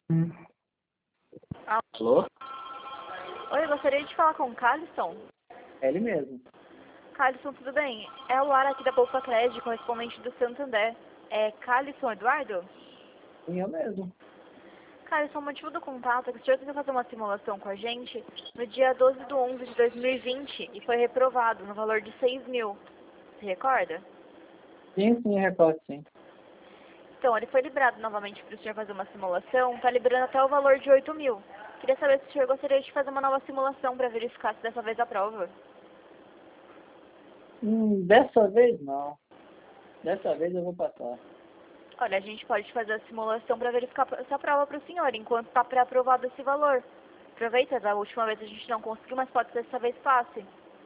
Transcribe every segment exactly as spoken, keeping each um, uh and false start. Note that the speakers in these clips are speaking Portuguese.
Hum. Alô? Oi, eu gostaria de falar com o Calisson. É ele mesmo. Calisson, tudo bem? É o Lara aqui da Poupa Crédito, correspondente do Santander. É Calisson Eduardo? Sim, eu mesmo. Calisson, o motivo do contato é que o senhor tentou fazer uma simulação com a gente no dia doze de onze de dois mil e vinte e foi reprovado no valor de seis mil. Se recorda? Sim, sim, recordo, sim. Então, ele foi liberado novamente para o senhor fazer uma simulação, está liberando até o valor de oito mil. Queria saber se o senhor gostaria de fazer uma nova simulação para verificar se dessa vez aprova. Hum, dessa vez não. Dessa vez eu vou passar. Olha, a gente pode fazer a simulação para verificar essa prova para o senhor, enquanto está pré-aprovado esse valor. Aproveita, da última vez a gente não conseguiu, mas pode ser dessa vez fácil.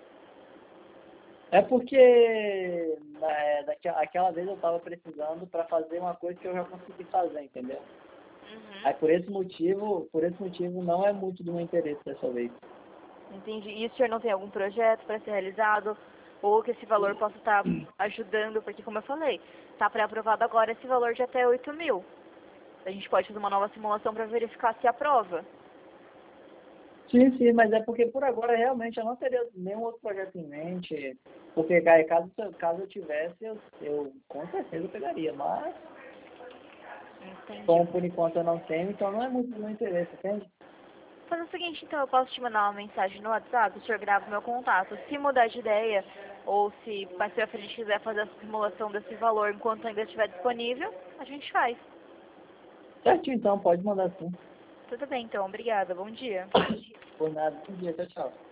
É porque né, daquela, aquela vez eu estava precisando para fazer uma coisa que eu já consegui fazer, entendeu? Aí Uhum. por esse motivo, por esse motivo não é muito do meu interesse dessa vez. Entendi. E o senhor não tem algum projeto para ser realizado? Ou que esse valor possa estar ajudando? Porque, como eu falei, está pré-aprovado agora esse valor de até oito mil. A gente pode fazer uma nova simulação para verificar se aprova. Sim, sim, mas é porque por agora realmente eu não teria nenhum outro projeto em mente. Porque cara, caso, caso eu tivesse, eu, eu com certeza pegaria, mas Entendi. como por enquanto eu não tenho, então não é muito do meu interesse, entende? Faz o seguinte, então, eu posso te mandar uma mensagem no WhatsApp, o senhor grava o meu contato. Se mudar de ideia, ou se mais pra frente quiser fazer a simulação desse valor enquanto ainda estiver disponível, a gente faz. Certinho, então, pode mandar sim. Tudo bem, então. Obrigada. Bom dia. Por nada, bom dia, tchau, tchau.